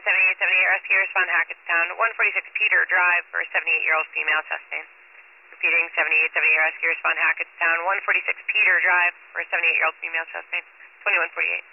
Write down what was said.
7878 rescue, respond Hackettstown, 146 Peter Drive for a 78-year-old female chest pain. Repeating, 7878 rescue, respond Hackettstown, 146 Peter Drive for a 78-year-old female chest pain, 2148.